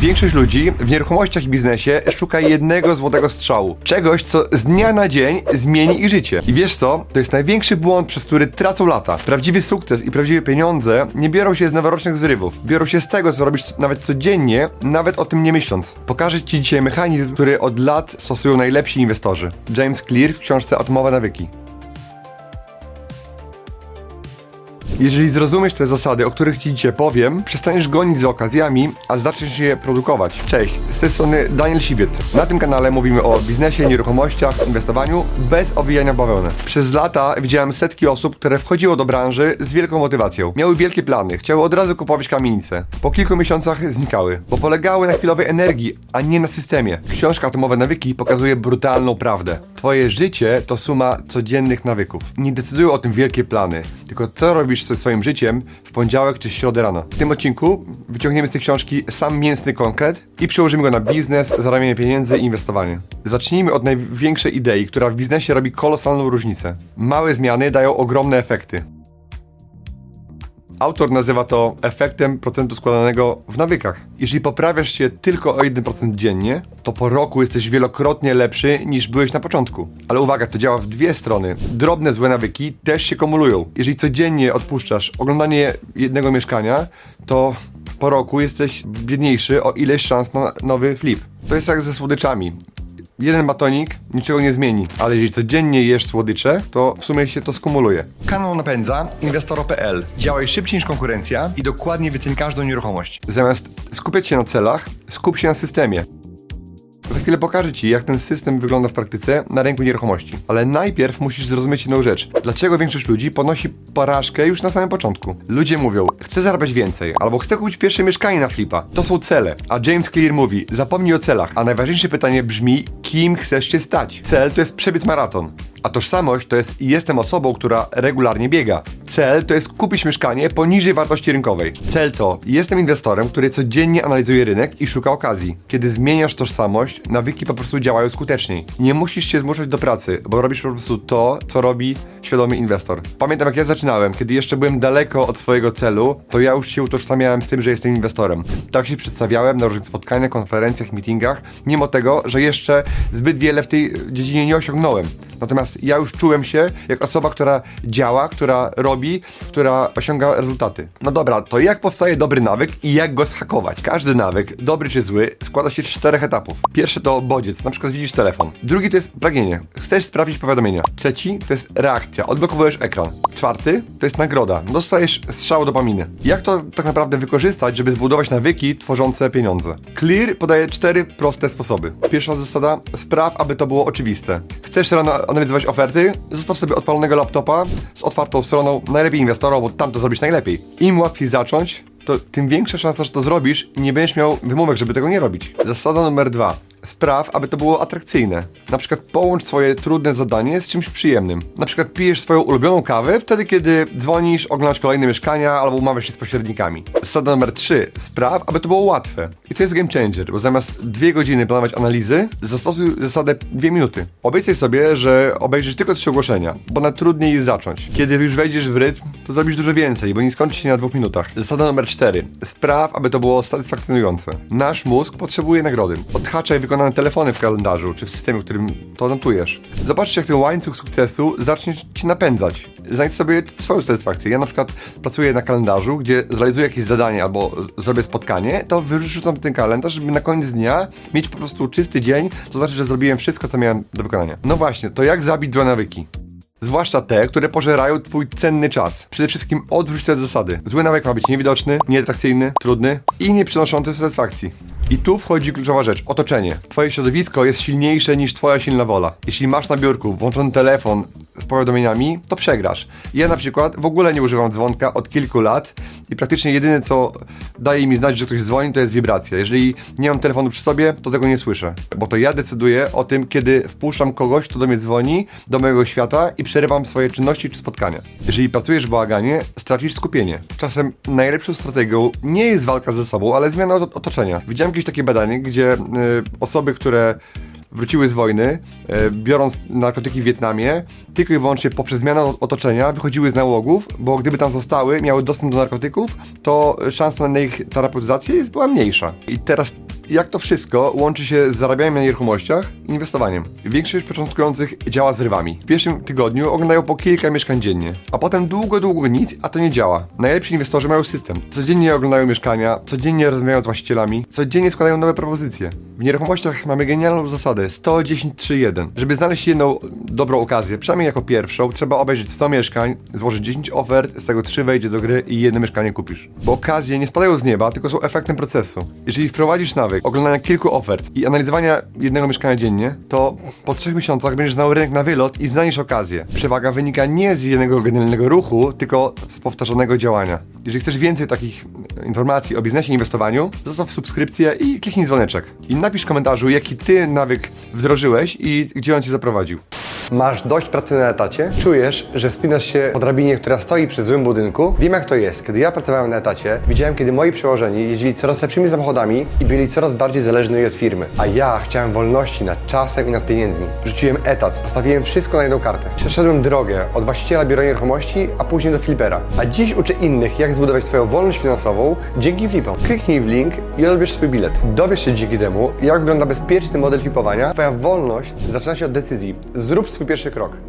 Większość ludzi w nieruchomościach i biznesie szuka jednego złotego strzału. Czegoś, co z dnia na dzień zmieni ich życie. I wiesz co? To jest największy błąd, przez który tracą lata. Prawdziwy sukces i prawdziwe pieniądze nie biorą się z noworocznych zrywów. Biorą się z tego, co robisz nawet codziennie, nawet o tym nie myśląc. Pokażę Ci dzisiaj mechanizm, który od lat stosują najlepsi inwestorzy. James Clear w książce Atomowe nawyki. Jeżeli zrozumiesz te zasady, o których Ci dzisiaj powiem, przestaniesz gonić za okazjami, a zaczniesz je produkować. Cześć, z tej strony Daniel Siwiec. Na tym kanale mówimy o biznesie, nieruchomościach, inwestowaniu bez owijania w bawełnę. Przez lata widziałem setki osób, które wchodziło do branży z wielką motywacją. Miały wielkie plany, chciały od razu kupować kamienicę. Po kilku miesiącach znikały, bo polegały na chwilowej energii, a nie na systemie. Książka Atomowe nawyki pokazuje brutalną prawdę. Twoje życie to suma codziennych nawyków. Nie decydują o tym wielkie plany, tylko co robisz ze swoim życiem w poniedziałek czy środę rano. W tym odcinku wyciągniemy z tej książki sam mięsny konkret i przełożymy go na biznes, zarabianie pieniędzy i inwestowanie. Zacznijmy od największej idei, która w biznesie robi kolosalną różnicę. Małe zmiany dają ogromne efekty. Autor nazywa to efektem procentu składanego w nawykach. Jeżeli poprawiasz się tylko o 1% dziennie, to po roku jesteś wielokrotnie lepszy niż byłeś na początku. Ale uwaga, to działa w dwie strony. Drobne złe nawyki też się kumulują. Jeżeli codziennie odpuszczasz oglądanie jednego mieszkania, to po roku jesteś biedniejszy o ileś szans na nowy flip. To jest jak ze słodyczami. Jeden batonik niczego nie zmieni, ale jeżeli codziennie jesz słodycze, to w sumie się to skumuluje. Kanał napędza Inwestoro.pl. Działaj szybciej niż konkurencja i dokładnie wyceń każdą nieruchomość. Zamiast skupiać się na celach, skup się na systemie. Za chwilę pokażę Ci, jak ten system wygląda w praktyce na rynku nieruchomości. Ale najpierw musisz zrozumieć jedną rzecz. Dlaczego większość ludzi ponosi porażkę już na samym początku? Ludzie mówią, chcę zarabiać więcej, albo chcę kupić pierwsze mieszkanie na flipa. To są cele. A James Clear mówi, zapomnij o celach. A najważniejsze pytanie brzmi, kim chcesz się stać? Cel to jest przebiec maraton. A tożsamość to jest jestem osobą, która regularnie biega. Cel to jest kupić mieszkanie poniżej wartości rynkowej. Cel to jestem inwestorem, który codziennie analizuje rynek i szuka okazji. Kiedy zmieniasz tożsamość, nawyki po prostu działają skuteczniej. Nie musisz się zmuszać do pracy, bo robisz po prostu to, co robi świadomy inwestor. Pamiętam, jak ja zaczynałem, kiedy jeszcze byłem daleko od swojego celu, to ja już się utożsamiałem z tym, że jestem inwestorem. Tak się przedstawiałem na różnych spotkaniach, konferencjach, meetingach, mimo tego, że jeszcze zbyt wiele w tej dziedzinie nie osiągnąłem. Natomiast ja już czułem się jak osoba, która działa, która robi, która osiąga rezultaty. No dobra, to jak powstaje dobry nawyk i jak go zhakować? Każdy nawyk, dobry czy zły, składa się z 4 etapów. Pierwszy to bodziec, na przykład widzisz telefon. Drugi to jest pragnienie. Chcesz sprawdzić powiadomienia. Trzeci to jest reakcja, odblokowujesz ekran. Czwarty to jest nagroda, dostajesz strzał dopaminy. Jak to tak naprawdę wykorzystać, żeby zbudować nawyki tworzące pieniądze? Clear podaje 4 proste sposoby. Pierwsza zasada, spraw, aby to było oczywiste. Chcesz rano analizować oferty? Zostaw sobie odpalonego laptopa z otwartą stroną, najlepiej Inwestora, bo tam to zrobisz najlepiej. Im łatwiej zacząć, to tym większa szansa, że to zrobisz i nie będziesz miał wymówek, żeby tego nie robić. Zasada numer 2. Spraw, aby to było atrakcyjne. Na przykład połącz swoje trudne zadanie z czymś przyjemnym. Na przykład pijesz swoją ulubioną kawę wtedy, kiedy dzwonisz, oglądasz kolejne mieszkania albo umawiasz się z pośrednikami. Zasada numer 3. Spraw, aby to było łatwe. I to jest game changer, bo zamiast 2 godziny planować analizy, zastosuj zasadę 2 minuty. Obiecaj sobie, że obejrzysz tylko 3 ogłoszenia, bo najtrudniej jest zacząć. Kiedy już wejdziesz w rytm, to zrobisz dużo więcej, bo nie skończy się na 2 minutach. Zasada numer 4. Spraw, aby to było satysfakcjonujące. Nasz mózg potrzebuje nagrody. Odhaczaj wykonane telefony w kalendarzu, czy w systemie, w którym to notujesz. Zobaczcie, jak ten łańcuch sukcesu zacznie Ci napędzać. Znajdź sobie swoją satysfakcję. Ja na przykład pracuję na kalendarzu, gdzie zrealizuję jakieś zadanie albo zrobię spotkanie, to wyrzucam ten kalendarz, żeby na koniec dnia mieć po prostu czysty dzień, to znaczy, że zrobiłem wszystko, co miałem do wykonania. No właśnie, to jak zabić złe nawyki? Zwłaszcza te, które pożerają Twój cenny czas. Przede wszystkim odwróć te zasady. Zły nawyk ma być niewidoczny, nieatrakcyjny, trudny i nie przynoszący satysfakcji. I tu wchodzi kluczowa rzecz, otoczenie. Twoje środowisko jest silniejsze niż Twoja silna wola. Jeśli masz na biurku włączony telefon z powiadomieniami, to przegrasz. Ja na przykład w ogóle nie używam dzwonka od kilku lat i praktycznie jedyne, co daje mi znać, że ktoś dzwoni, to jest wibracja. Jeżeli nie mam telefonu przy sobie, to tego nie słyszę. Bo to ja decyduję o tym, kiedy wpuszczam kogoś, kto do mnie dzwoni, do mojego świata i przerywam swoje czynności czy spotkania. Jeżeli pracujesz w bałaganie, stracisz skupienie. Czasem najlepszą strategią nie jest walka ze sobą, ale zmiana otoczenia. Widziałem jakieś takie badanie, gdzie osoby, które wróciły z wojny, biorąc narkotyki w Wietnamie, tylko i wyłącznie poprzez zmianę otoczenia wychodziły z nałogów, bo gdyby tam zostały, miały dostęp do narkotyków, to szansa na ich terapeutyzację była mniejsza. I teraz jak to wszystko łączy się z zarabianiem na nieruchomościach i inwestowaniem. Większość początkujących działa z rywami. W pierwszym tygodniu oglądają po kilka mieszkań dziennie, a potem długo nic, a to nie działa. Najlepsi inwestorzy mają system. Codziennie oglądają mieszkania, codziennie rozmawiają z właścicielami, codziennie składają nowe propozycje. W nieruchomościach mamy genialną zasadę 100-10-3-1. Żeby znaleźć jedną dobrą okazję, przynajmniej jako pierwszą, trzeba obejrzeć 100 mieszkań, złożyć 10 ofert, z tego 3 wejdzie do gry i jedno mieszkanie kupisz. Bo okazje nie spadają z nieba, tylko są efektem procesu. Jeżeli wprowadzisz nawyk oglądania kilku ofert i analizowania jednego mieszkania dziennie, to po 3 miesiącach będziesz znał rynek na wylot i znajdziesz okazję. Przewaga wynika nie z jednego genialnego ruchu, tylko z powtarzanego działania. Jeżeli chcesz więcej takich informacji o biznesie i inwestowaniu, zostaw subskrypcję i kliknij dzwoneczek. I napisz w komentarzu, jaki ty nawyk wdrożyłeś i gdzie on cię zaprowadził. Masz dość pracy na etacie? Czujesz, że wspinasz się po drabinie, która stoi przy złym budynku? Wiem, jak to jest. Kiedy ja pracowałem na etacie, widziałem, kiedy moi przełożeni jeździli coraz lepszymi samochodami i byli coraz bardziej zależni od firmy. A ja chciałem wolności nad czasem i nad pieniędzmi. Rzuciłem etat, postawiłem wszystko na jedną kartę. Przeszedłem drogę od właściciela biura nieruchomości, a później do flipera. A dziś uczę innych, jak zbudować swoją wolność finansową dzięki flipom. Kliknij w link i odbierz swój bilet. Dowiesz się dzięki temu, jak wygląda bezpieczny model flipowania. Twoja wolność zaczyna się od decyzji. Zrób swój pierwszy krok.